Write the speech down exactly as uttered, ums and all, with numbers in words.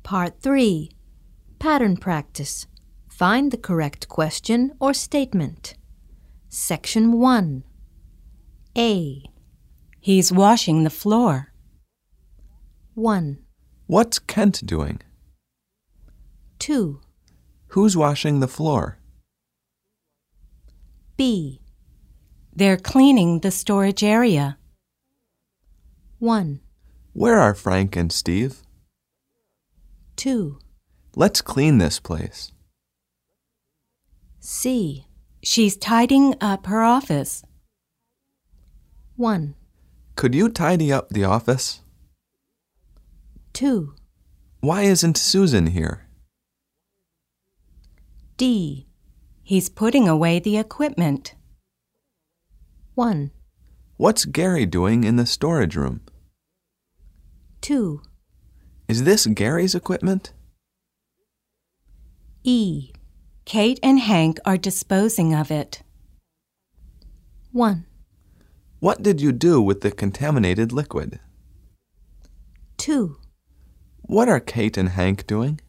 Part three. Pattern practice. Find the correct question or statement. Section one. A. He's washing the floor. one. What's Kent doing? two. Who's washing the floor? B. They're cleaning the storage area. one. Where are Frank and Steve? two. Let's clean this place. C. She's tidying up her office. one. Could you tidy up the office? two. Why isn't Susan here? D. He's putting away the equipment. one. What's Gary doing in the storage room? two. Is this Gary's equipment? E. Kate and Hank are disposing of it. one. What did you do with the contaminated liquid? two. What are Kate and Hank doing?